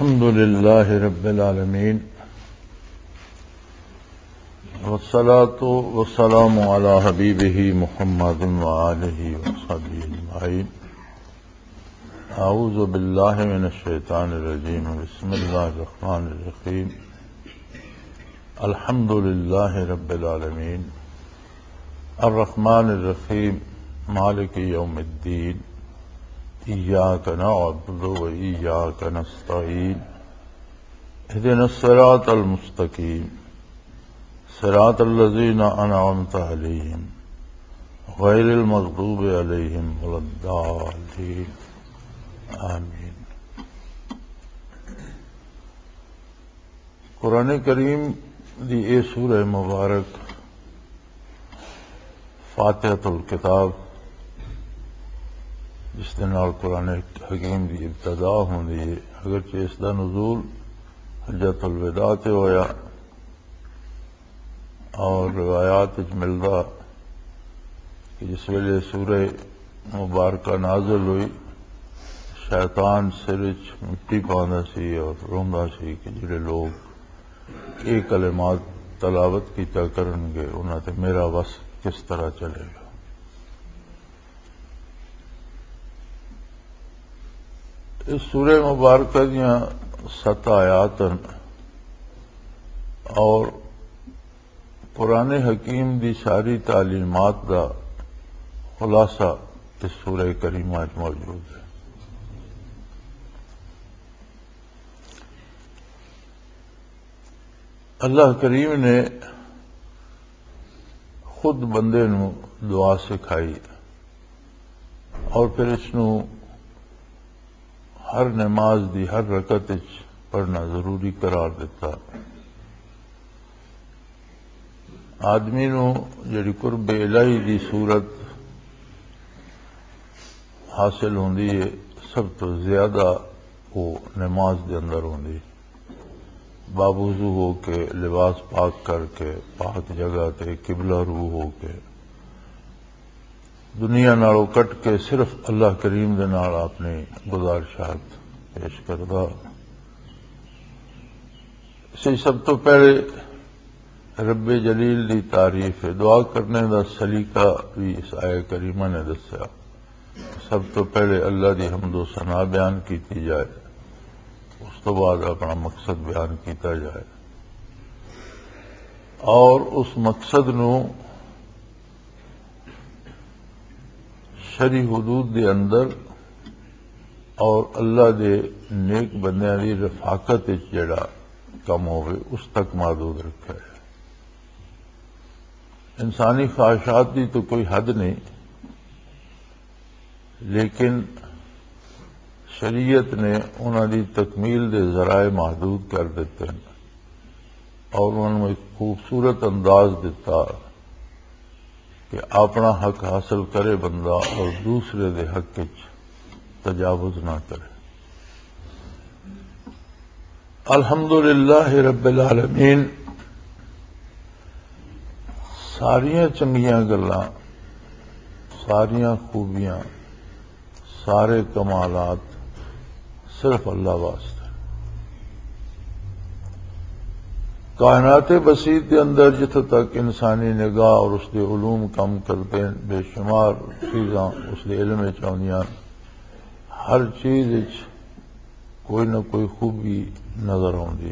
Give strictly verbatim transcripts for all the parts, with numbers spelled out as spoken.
الحمد لله رب العالمين والصلاة والسلام على حبيبه محمد وآله وصحبه أجمعين. أعوذ بالله من الشيطان الرجيم. بسم الله الرحمن الرحيم. الحمد لله رب العالمين الرحمن الرحيم مالك يوم الدين إياك نعبد وإياك نستعين اهدنا الصراط المستقيم صراط الذين أنعمت عليهم غير المغضوب عليهم ولا الضالين آمين. قرآن کریم دی اے سورہ مبارک فاتحۃ الکتاب جس کے نال قرآن حکیم دی ابتدا ہوندی ہے، اگرچہ اس دا نزول حجۃ الوداع تے ہویا اور روایات وچ ملدا کہ جس ویلے سورہ مبارکہ نازل ہوئی شیطان سر وچ مٹی پاوندا سی اور روندا سی کہ جڑے لوگ یہ کلمات تلاوت کیتا کرن گے انہاں تے میرا وس کس طرح چلے گا. اس سورہ مبارکہ دیاں ست آیات اور قرآن حکیم دی ساری تعلیمات دا خلاصہ اس سورہ کریمہ وچ موجود ہے. اللہ کریم نے خود بندے نو دعا سکھائی اور پھر اس نو ہر نماز دی ہر رکعت وچ پڑھنا ضروری قرار دیتا. آدمی نو جڑی قرب الہی دی صورت حاصل ہوندی ہے سب تو زیادہ وہ نماز دے اندر ہوندی. بابوضو ہو کے لباس پاک کر کے پاک جگہ تے قبلہ رو ہو کے دنیا نالوں کٹ کے صرف اللہ کریم دے نال اپنی گزارشات پیش کردا. اسی سب تو پہلے رب جلیل دی تعریف ہے. دعا کرنے دا سلیقہ بھی اس آیہ کریمہ نے دسیا. سب تو پہلے اللہ دی حمد و ثنا بیان کیتی جائے، اس تو بعد اپنا مقصد بیان کیتا جائے اور اس مقصد نو شرعی حدود دے اندر اور اللہ دے نیک بندیاں دی رفاقت وچ جڑا کم ہوئے اس تک محدود رکھا ہے. انسانی خواہشات دی تو کوئی حد نہیں، لیکن شریعت نے انہوں دی تکمیل دے ذرائع محدود کر دیتے ہیں اور انہوں نے ایک خوبصورت انداز دیتا کہ اپنا حق حاصل کرے بندہ اور دوسرے دے حق وچ تجاوز نہ کرے. الحمدللہ رب العالمین ساریاں چنگیاں گلاں، ساریاں خوبیاں، سارے کمالات صرف اللہ واسطے. کائنات بسیط کے اندر جتوں تک انسانی نگاہ اور اس کے علوم کم کرتے ہیں بے شمار چیزاں اس کے علم میں چاہیے. ہر چیز کوئی نہ کوئی خوبی نظر آتی،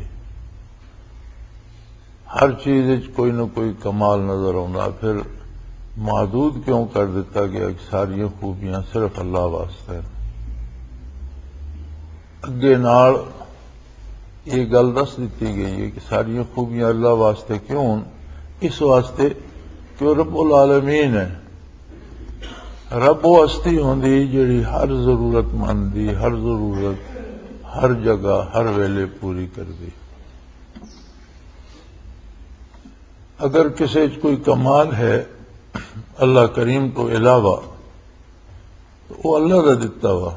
ہر چیز کوئی نہ کوئی کمال نظر آتا. پھر محدود کیوں کر دیتا کہ ساری خوبیاں صرف اللہ واسطے. اگے نال یہ گل دس دیتی گئی ہے کہ ساری خوبیاں اللہ واسطے کیوں؟ اس واسطے کہ وہ رب العالمین ہے. رب وہ ہستی ہوندی جڑی ہر ضرورت مند دی ہر ضرورت ہر جگہ ہر ویلے پوری کر دی. اگر کسی کوئی کمال ہے اللہ کریم تو علاوہ تو وہ اللہ کا دتا ہوا.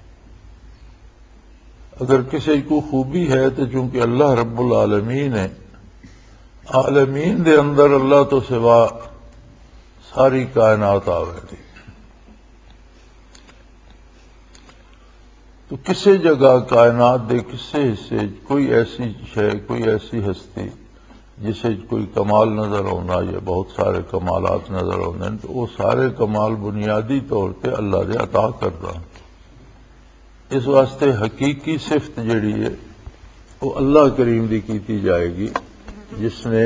اگر کسی کو خوبی ہے تو چونکہ اللہ رب العالمین ہے، عالمین دے اندر اللہ تو سوا ساری کائنات آوے دی. تو تو کسی جگہ کائنات دے کسی حصے کوئی ایسی شے کوئی ایسی ہستی جسے کوئی کمال نظر آنا یا بہت سارے کمالات نظر آنے تو وہ سارے کمال بنیادی طور پہ اللہ دے عطا کردا۔ اس واسطے حقیقی صفت جڑی ہے وہ اللہ کریم دی کیتی جائے گی جس نے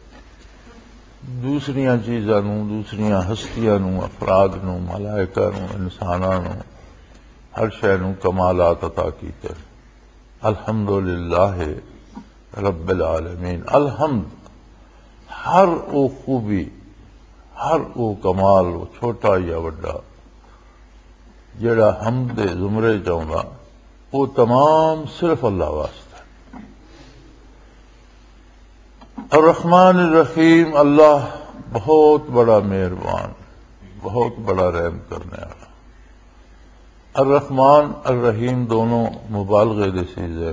دوسریاں چیزاں نوں دوسریاں ہستیاں نوں افراد نوں ملائکہ نوں انساناں نوں ہر شے نوں کمالات عطا کیتے۔ الحمدللہ رب العالمین، الحمد ہر او خوبی ہر او کمال وہ چھوٹا یا بڑا جڑا حمد دے زمرے چاہندا وہ تمام صرف اللہ واسطے۔ الرحمن الرحیم، اللہ بہت بڑا مہربان بہت بڑا رحم کرنے والا۔ الرحمن الرحیم دونوں مبالغے دے سیغے،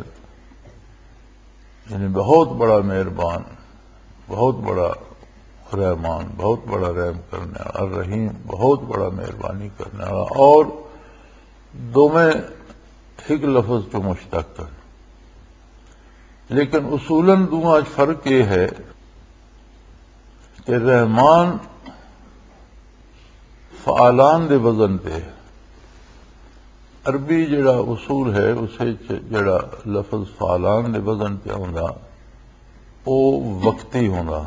یعنی بہت بڑا مہربان بہت بڑا رحمان بہت بڑا رحم کرنے والا، الرحیم بہت بڑا مہربانی کرنے والا، اور دونوں ایک لفظ جو مشتق ہیں، لیکن اصولاً دونوں فرق یہ ہے کہ رحمان فعالان دے وزن تے ہے۔ عربی جڑا اصول ہے اسے جڑا لفظ فعالان دے وزن پہ ہوندا وہ وقتی ہوندا،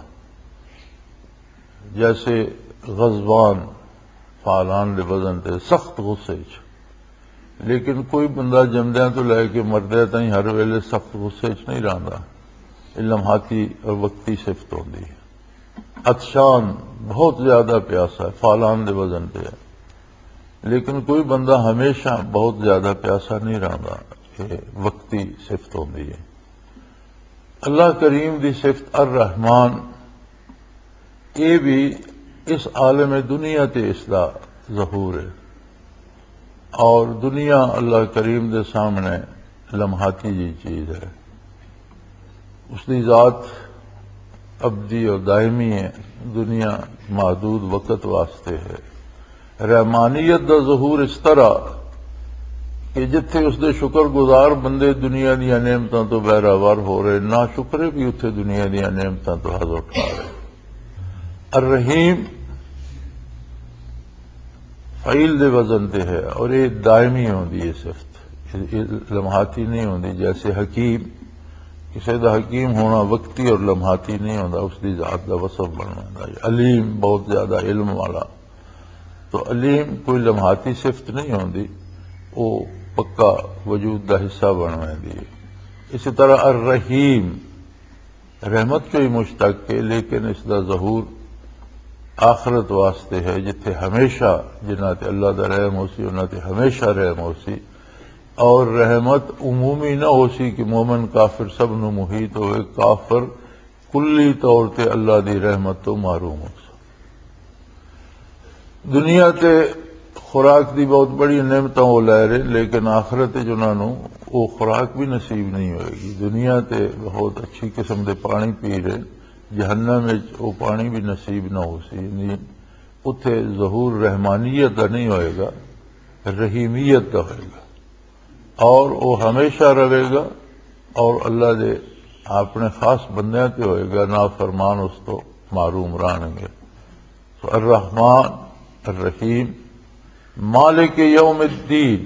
جیسے غضبان فعالان دے وزن تے سخت غصے چ، لیکن کوئی بندہ جمدیاں تو لے کے مردے تائیں ہر ویلے سخت غصے چ نہیں رہندا، یہ لمحاتی اور وقتی صفت ہوندی ہے۔ عطشان بہت زیادہ پیاسا ہے فعالان دے وزن پہ ہے، لیکن کوئی بندہ ہمیشہ بہت زیادہ پیاسا نہیں رہندا، یہ وقتی صفت ہوندی ہے۔ اللہ کریم دی صفت الرحمن یہ بھی اس عالم دنیا تے اس دا ظہور ہے، اور دنیا اللہ کریم دے سامنے لمحاتی جی چیز ہے، اس دی ذات ابدی اور دائمی ہے، دنیا محدود وقت واسطے ہے۔ رحمانیت دا ظہور اس طرح کہ جتھے اس دے شکر گزار بندے دنیا دیا نعمتاں تو بہراور ہو رہے، نہ شکرے بھی اتھے دنیا دیا نعمتاں تو حظ اٹھا رہے۔ الرحیم فعیل دے وزن تے ہے، اور یہ دائمی ہوندی ہے صفت، لمحاتی نہیں ہوندی۔ جیسے حکیم، کسی دا حکیم ہونا وقتی اور لمحاتی نہیں ہوندا، اس دی ذات دا وصف بننا ہوندا۔ علیم بہت زیادہ علم والا، تو علیم کوئی لمحاتی صفت نہیں ہوندی، وہ پکا وجود دا حصہ بنوائے دی۔ اسی طرح الرحیم رحمت کو ہی مشتق ہے، لیکن اس دا ظہور آخرت واسطے ہے، جتھے ہمیشہ جنہاں تے اللہ دا رحم ہو سی انہاں تے ہمیشہ رحم ہو سی، اور رحمت عمومی نہ ہو سی کہ مومن کافر سب نو محیط ہوئے، کافر کلی طور تے اللہ دی رحمت تو محروم ہو سا۔ دنیا تے خوراک دی بہت بڑی نعمتوں وہ لے رہے، لیکن آخرت جنہاں نو وہ خوراک بھی نصیب نہیں ہوئے گی۔ دنیا تے بہت اچھی قسم دے پانی پی رہے، جہنم میں وہ پانی بھی نصیب نہ ہو سی، یعنی اتھے ظہور رحمانیت کا نہیں ہوئے گا، رحیمیت کا ہوئے گا، اور وہ ہمیشہ رہے گا، اور اللہ دے اپنے خاص بندیاں تے ہوئے گا، نافرمان اس تو معروم رہن گے۔ تو الرحمن الرحیم مالک یوم الدین،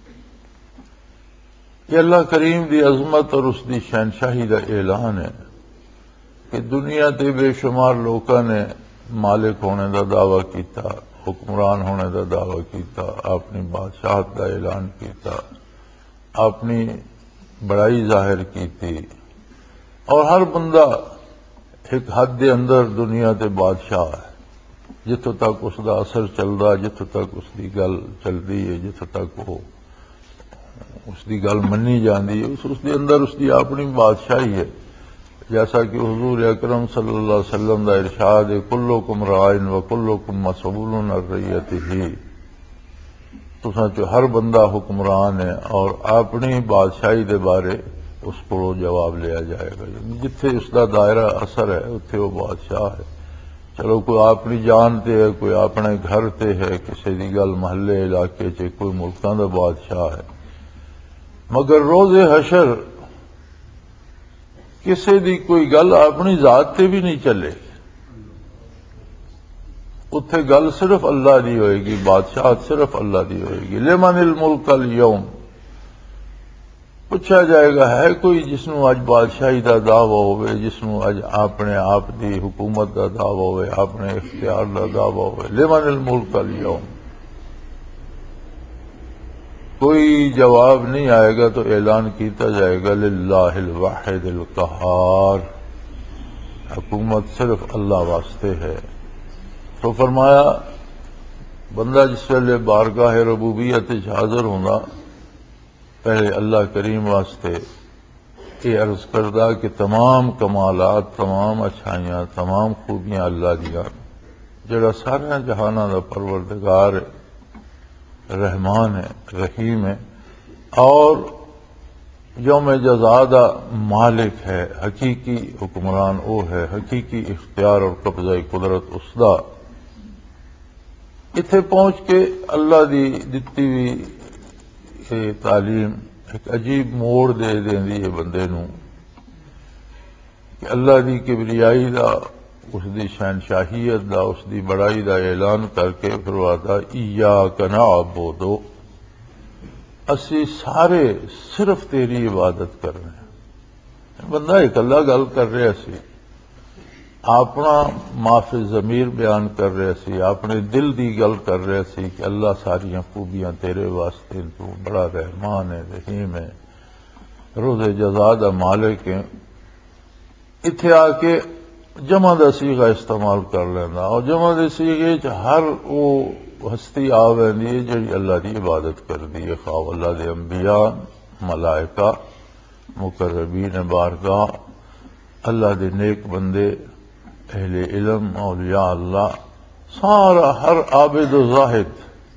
یہ اللہ کریم دی عظمت اور اس دی شہنشاہی کا اعلان ہے کہ دنیا تے بے شمار لوکاں نے مالک ہونے دا دعویٰ کیتا، حکمران ہونے دا دعویٰ کیتا، اپنی بادشاہت دا اعلان کیتا، اپنی بڑائی ظاہر کیتی، اور ہر بندہ ایک حد دے اندر دنیا تے بادشاہ ہے، جتوں تک اس دا اثر چلدا، جتوں تک اس دی گل چلدی ہے، جتوں تک وہ اس دی گل منی جاندی ہے، اس دے اندر اس دی اپنی بادشاہی ہے۔ جیسا کہ حضور اکرم صلی اللہ علیہ وسلم دا ارشاد ہے، کلکم راعٍ وکلکم مسئول عن رعیتہ، تساں چو ہر بندہ حکمران ہے اور اپنی بادشاہی دے بارے اس کو جواب لیا جائے گا، جتھے اس دا دائرہ اثر ہے اتھے وہ بادشاہ ہے۔ چلو کوئی اپنی جان تے ہے، کوئی اپنے گھر تے ہے، کسی دی گل محلے علاقے چ کوئی ملکاں دا بادشاہ ہے، مگر روز حشر کسی دی کوئی گل اپنی ذات تے بھی نہیں چلے، اتھے گل صرف اللہ دی ہوئے گی، بادشاہت صرف اللہ دی ہوئے گی۔ لمن الملک اليوم، پوچھا جائے گا ہے کوئی جس نو اج بادشاہی دا دعوی ہوئے، جس نو اج اپنے آپ دی حکومت دا دعوی ہوئے، اپنے اختیار دا دعوی ہوئے؟ لمن الملک اليوم، کوئی جواب نہیں آئے گا تو اعلان کیتا جائے گا للہ الواحد القہار، حکومت صرف اللہ واسطے ہے۔ تو فرمایا بندہ جس ویلے بارگاہ ربوبیت حاضر ہونا، پہلے اللہ کریم واسطے یہ عرض کردہ کہ تمام کمالات، تمام اچھائیاں، تمام خوبیاں اللہ دیا، جڑا سارے جہانہ دا پروردگار ہے، رحمان ہے، رحیم ہے، اور یوم جزا دا مالک ہے، حقیقی حکمران وہ ہے، حقیقی اختیار اور قبضہ قدرت اس دا۔ اتھے پہنچ کے اللہ دی دتی ہوئی تعلیم ایک عجیب موڑ دے دیندی ہے بندے نو، کہ اللہ دی کبریائی دا، اس دی شہنشاہیت دا، اس دی بڑائی دا اعلان کر کے فرماتا ایاک نعبد، اسی سارے صرف تیری عبادت کر رہے ہیں۔ بندہ ایک اللہ گل کر رہا سی، اپنا معافی ضمیر بیان کر رہا سی، اپنے دل دی گل کر رہا سی کہ اللہ ساریاں خوبیاں تیرے واسطے، تو بڑا رحمان ہے، رحیم ہے، روز جزا دا مالک ہے۔ اتھے آ کے جمع دا صیغہ استعمال کر لینا، اور جمع دے صیغے چ ہر وہ ہستی آ ویندی ہے جڑی اللہ دی عبادت کر دی ہے، خواہ اللہ دے انبیاء، ملائکہ، مقربین بارگاہ، اللہ دے نیک بندے، اہل علم، اولیاء اللہ، سارا ہر عابد و زاہد،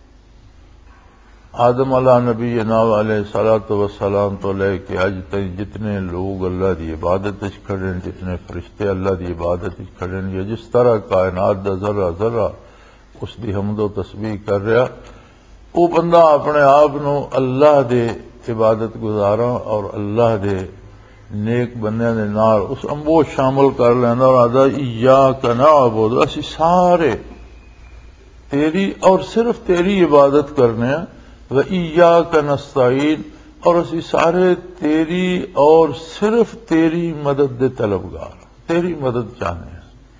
آدم علیہ نبی ناو علیہ صلاۃ وسلام تو لے کے اج تک جتنے لوگ اللہ دی عبادت وچ کھڑے ہیں، جتنے فرشتے اللہ دی عبادت وچ کھڑے ہیں، یا جس طرح کائنات دا ذرہ ذرہ اس دی حمد و تسبیح کر رہا، وہ بندہ اپنے آپ نو اللہ دے عبادت گزاراں اور اللہ دے نیک بندیاں دے نال اس امبو شامل کر لینا، اور آدھا ایاک نعبد، اسی سارے تیری اور صرف تیری عبادت کرنے ہیں، و ایاک نستعین، اور اسی سارے تیری اور صرف تیری مدد دے طلبگار، تیری مدد چاہنے ہیں۔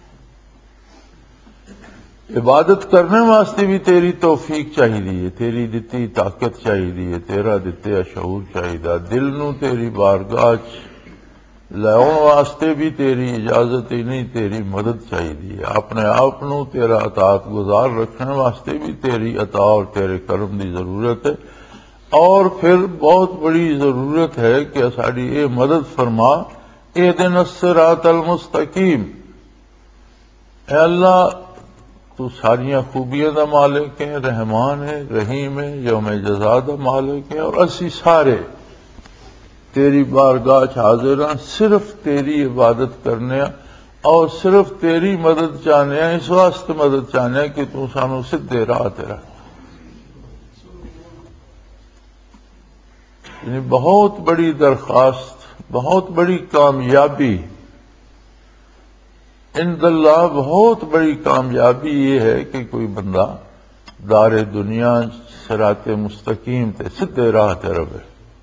عبادت کرنے واسطے بھی تیری توفیق چاہیے، تیری دتی طاقت چاہیے، تیرا دتے شعور چاہیے، دل نو تیری بارگاہ لاؤن واسطے بھی تیری اجازت ہی نہیں، تیری مدد چاہیے، اپنے آپ نو تیرا اطاعت گزار رکھنے واسطے بھی تیری عطا اور تیرے کرم دی ضرورت ہے، اور پھر بہت بڑی ضرورت ہے کہ ساری اے مدد فرما، اہدنا الصراط المستقیم۔ اے اللہ تو ساریاں خوبیاں دا مالک ہے، رحمان ہے، رحیم ہے، یوم جزا دا مالک ہے، اور اسی سارے تیری بارگاہ حاضر ہیں، صرف تیری عبادت کرنے اور صرف تیری مدد چاہنے ہیں، اس واسطے مدد چاہنے ہیں کہ تو سانو سدھے راہ تیرا، یعنی بہت بڑی درخواست، بہت بڑی کامیابی عند اللہ، بہت بڑی کامیابی یہ ہے کہ کوئی بندہ دار دنیا صراط مستقیم تے سدھے راہ تے رہے،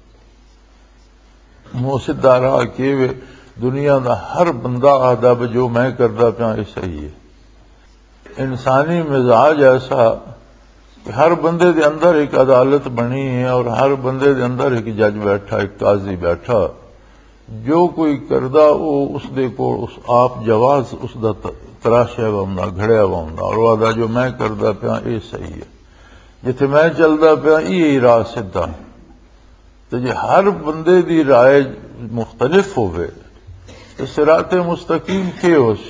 منہ سدھا راہ کیے دنیا دا ہر بندہ آدھا جو میں کردا پیا یہ صحیح ہے۔ انسانی مزاج ایسا کہ ہر بندے دے اندر ایک عدالت بنی ہے، اور ہر بندے دے اندر ایک جج بیٹھا، ایک قاضی بیٹھا، جو کوئی کردہ وہ اس دے کو اس آپ جواز اس دا تراشیا ومنا گھڑیا ومنا، اور وہ آدھا جو میں کردہ پیا یہ صحیح ہے، جتھے میں چلدا پیا یہ راہ سدھا۔ تو جی ہر بندے دی رائے مختلف ہوئے تو صراط مستقیم کے ہو سی؟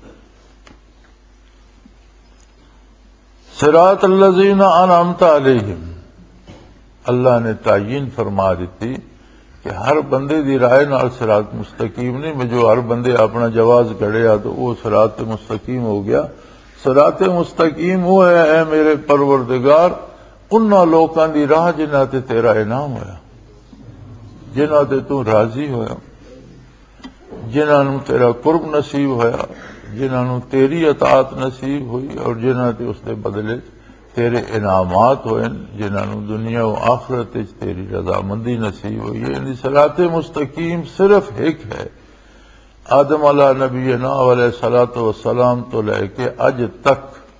صراط الذین انعمت علیہم، اللہ نے تعین فرما دیتی کہ ہر بندے دی رائے نال صراط مستقیم نہیں، میں جو ہر بندے اپنا جواز گھڑیا تو وہ صراط مستقیم ہو گیا۔ صراط مستقیم وہ ہے اے میرے پروردگار انہاں لوکاں دی راہ جنہاں تے تیرا انعام ہویا، جنہاں تے تو راضی ہویا، جنہاں نو تیرا قرب نصیب ہویا، جنہاں نو تیری اطاعت نصیب ہوئی، اور جنہاں تے اس دے بدلے تیرے انعامات ہوئے، جنہاں نو دنیا و آخرت وچ تیری رضامندی نصیب ہوئی ہے۔ یعنی صراط مستقیم صرف ایک ہے، آدم علیہ نبینا علیہ الصلوۃ والسلام تو لے کے اج تک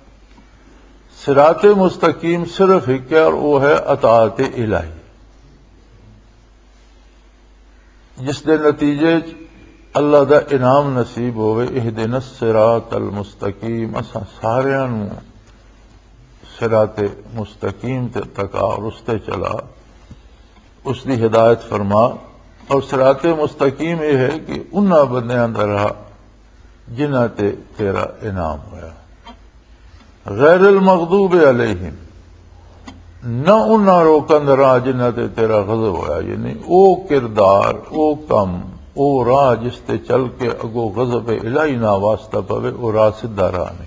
صراط مستقیم صرف ایک ہے، اور وہ ہے اطاعت الہی، جس دے نتیجے اللہ دا انعام نصیب ہوئے، اہدنا الصراط المستقیم۔ اساں ساریاں نو صراط مستقیم تے تک اور اس تے چلا، اس دی ہدایت فرما۔ اور صراط مستقیم یہ ہے کہ انہاں بندیاں دا راہ جنہاں تے تیرا انعام ہویا، غیر المغضوب علیہم، نہ انہاں روکن دا راہ جنہاں تے تیرا غضب ہویا، یعنی او کردار، او کم، او راہ جس تے چل کے اگو غضب الہی نہ واسطہ پوے، او راہ سدھا راہ نہیں۔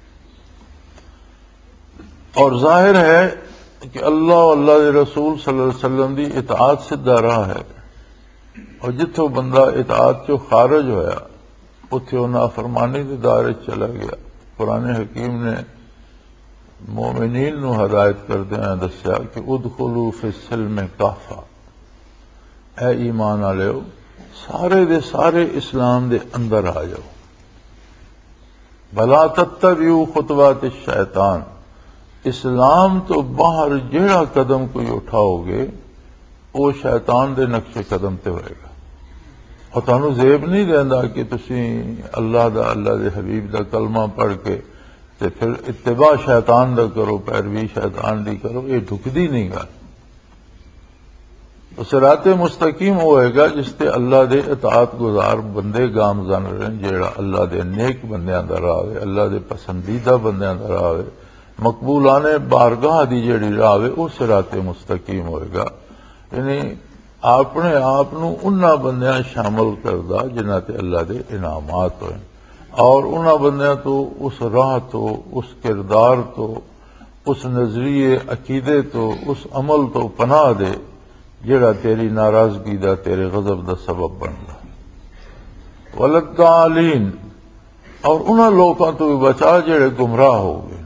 اور ظاہر ہے کہ اللہ و اللہ کے رسول صلی اللہ علیہ وسلم دی اطاعت سدھا راہ ہے، اور جتوں بندہ اطاعت چو خارج ہویا اتھے وہ نافرمانی دے دائرے چلا گیا۔ قرآن حکیم نے مومنین نو ہدایت کردے ہیں دسیا کہ ادخلوا فی السلم کافہ، اے ایمان والےو سارے دے سارے اسلام دے اندر آ جاؤ، بلا تتبعوا خطوات الشیطان، اسلام تو باہر جہڑا قدم کوئی اٹھاؤ گے وہ شیطان دے نقش قدم تے ہوئے گا، اور تانوں زیب نہیں دیندا کہ تسی اللہ دا، اللہ دے حبیب دا کلمہ پڑھ کے تے پھر اتباع شیطان دا کرو، پیروی شیطان دی کرو، یہ ڈھکدی نہیں گا۔ صراط مستقیم ہوئے گا جس تے اللہ دے اطاعت گزار بندے گامزن رہن، جیڑا اللہ دے نیک بندیاں دا راہ ہے، اللہ دے پسندیدہ بندیاں دا راہ ہے، مقبولانے بارگاہ دی جیڑی راہ ہے، وہ صراط مستقیم ہوئے گا۔ یعنی اپنے آپ نو انہاں بندیاں شامل کردہ جنہاں تے اللہ دے انعامات ہوئے، اور انہاں بندیاں تو اس راہ تو، اس کردار تو، اس نظریے عقیدے تو، اس عمل تو پناہ دے جڑا تیری ناراضگی دا، تیرے غضب دا سبب بندا۔ وللضالین، اور انہاں لوگوں تو بھی بچا جڑے گمراہ ہو گئے۔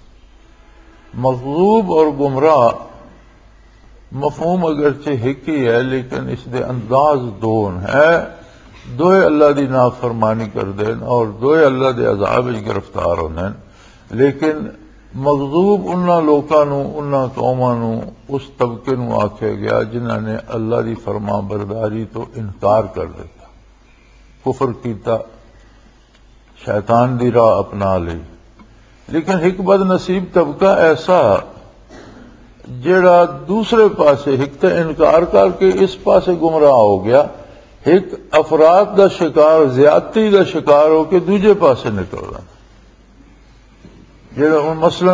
مغضوب اور گمراہ مفہوم اگرچہ ایک ہی ہے، لیکن اس دے انداز دون ہے، دوئے اللہ دی نافرمانی کر دین اور دوئے اللہ دے عذاب وچ گرفتار ہوندے، لیکن مغضوب انہاں لوکاں نو، انہاں قوماں نو، اس طبقے نو آکھیا گیا جنہاں نے اللہ دی فرما برداری تو انکار کر دیتا، کفر کیتا، شیطان دی راہ اپنا لی۔ لیکن ایک بد نصیب طبقہ ایسا جڑا دوسرے پاسے ایک تے انکار کر کے اس پاسے گمراہ ہو گیا، ایک افراد دا شکار، زیادتی دا شکار ہو کے دوجے پاسے نکل رہا، جڑا مثلا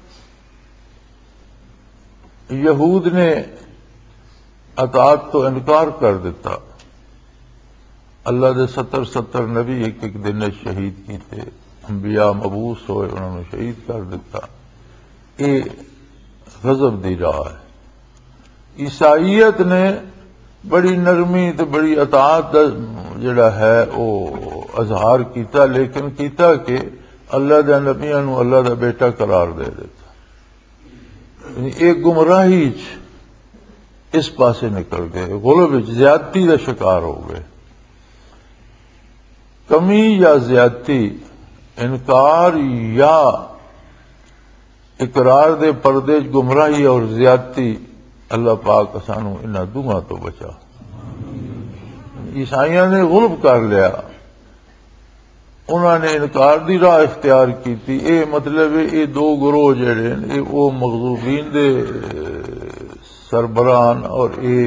یہود نے اطاعت تو انکار کر دیتا، اللہ دے ستر ستر نبی ایک ایک دن شہید کیتے، انبیاء مبعوث ہوئے انہوں نے شہید کر دیتا، یہ غضب دی راہ ہے۔ عیسائیت نے بڑی نرمی تے بڑی اطاعت دا جڑا ہے وہ اظہار کیتا، لیکن کیتا کہ اللہ دے نبیاں نو اللہ دا بیٹا قرار دے دیتا، یعنی ایک گمراہی اس پاسے نکل گئے، غلب وچ زیادتی دا شکار ہو گئے۔ کمی یا زیادتی، انکار یا اقرار دے پردے گمراہی اور زیادتی، اللہ پاک سانو انہاں دوہاں تو بچا۔ عیسائیاں نے غلب کر لیا، انہوں نے انکار دی راہ اختیار کیتی، اے مطلب اے دو گروہ جڑے اے او مغضوبین دے سربراہان اور اے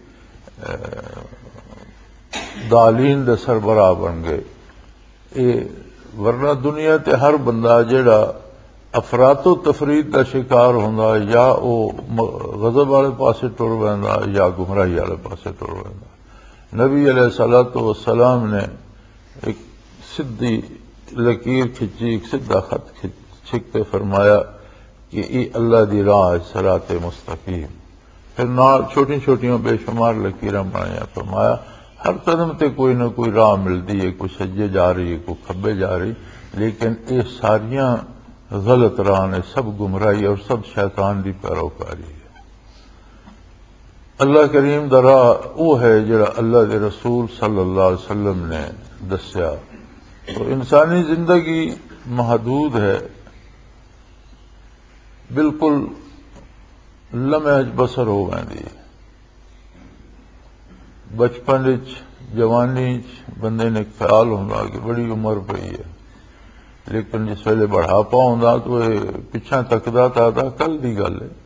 دالین دے سربراہ بن گئے۔ اے ورنہ دنیا تے ہر بندہ جڑا افراط و تفرید کا شکار ہوندا، یا او غضب والے پاسے ٹر ویندا یا گمراہی والے پاسے ٹر ویندا۔ نبی علیہ الصلوۃ والسلام نے ایک سدھی لکیر کھچی، ایک سدھا خط چھک کے فرمایا کہ یہ اللہ دی راہ ہے، صراط مستقیم، پھر نال چھوٹی چھوٹیاں بے شمار لکیراں بنایا، فرمایا ہر قدم تے کوئی نہ کوئی راہ ملتی ہے، کوئی سجے جا رہی ہے، کوئی کھبے جا رہی، لیکن یہ ساریاں غلط راہ نے، سب گمراہی اور سب شیطان دی پیروکاری ہے۔ اللہ کریم دا راہ وہ ہے جڑا اللہ دے رسول صلی اللہ علیہ وسلم نے دسیا۔ تو انسانی زندگی محدود ہے، بالکل لمحے بسر ہو گئی۔ بچپن جوانی بندے نے خیال ہوتا کہ بڑی عمر پئی ہے، لیکن جس ویلے بڑھاپا ہوتا تو یہ پچھا تکدا تھا تھا کل دی گل ہے،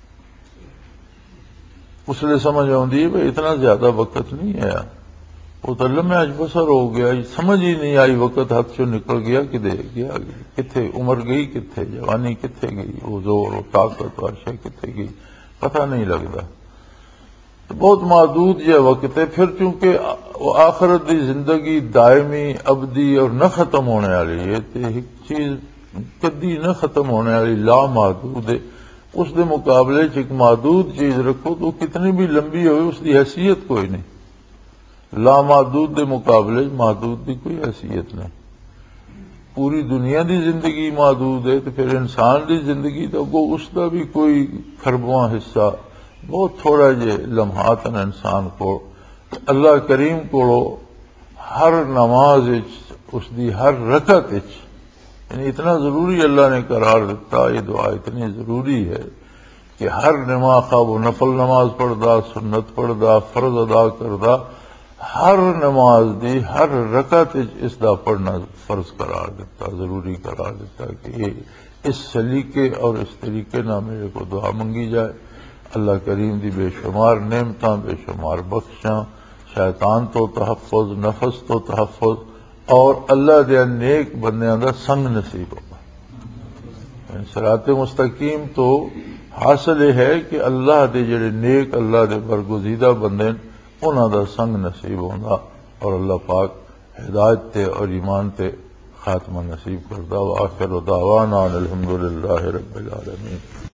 اس لیے سمجھ آتی ہے بھائی اتنا زیادہ وقت نہیں ہے، وہ تو لمحے بسر ہو گیا، سمجھ ہی نہیں آئی وقت ہاتھ چوں نکل گیا، کدے گیا کتنے عمر گئی، کتنے جوانی کتنے گئی، وہ زور و طاقت ورشے کتنے گئی، پتہ نہیں لگتا۔ بہت محدود یہ وقت ہے، پھر چونکہ وہ آخرت دی زندگی دائمی ابدی اور نہ ختم ہونے والی ہے، تو ایک چیز کدی نہ ختم ہونے والی لا محدود ہے، اس دے مقابلے چ ایک محدود چیز رکھو تو کتنی بھی لمبی ہوئے اس دی حیثیت کوئی نہیں۔ لا محدود دے مقابلے محدود دی کوئی حیثیت نہیں۔ پوری دنیا دی زندگی محدود ہے تو پھر انسان دی زندگی تو اس کا بھی کوئی خربواں حصہ، بہت تھوڑا جے لمحات ہیں انسان کو۔ اللہ کریم کو ہر نماز اس دی ہر رکعت یعنی اتنا ضروری اللہ نے قرار دیتا، یہ دعا اتنی ضروری ہے کہ ہر نماز خواہ وہ نفل نماز پڑھدا، سنت پڑھدا، فرض ادا کردا، ہر نماز دی ہر رکعت اس دا پڑھنا فرض قرار دیتا، ضروری قرار دیتا کہ یہ اس سلیقے اور اس طریقے نہ میرے کو دعا منگی جائے۔ اللہ کریم دی بے شمار نعمتاں، بے شمار بخشاں، شیطان تو تحفظ، نفس تو تحفظ، اور اللہ دے نیک بندیاں دا سنگ نصیب ہوگا۔ صراط مستقیم تو حاصل یہ ہے کہ اللہ دے جڑے نیک، اللہ دے برگزیدہ بندے انہاں دا سنگ نصیب ہونا، اور اللہ پاک ہدایت تے اور ایمان تے خاتمہ نصیب کردہ۔ وآخر دعوانا الحمدللہ رب العالمین۔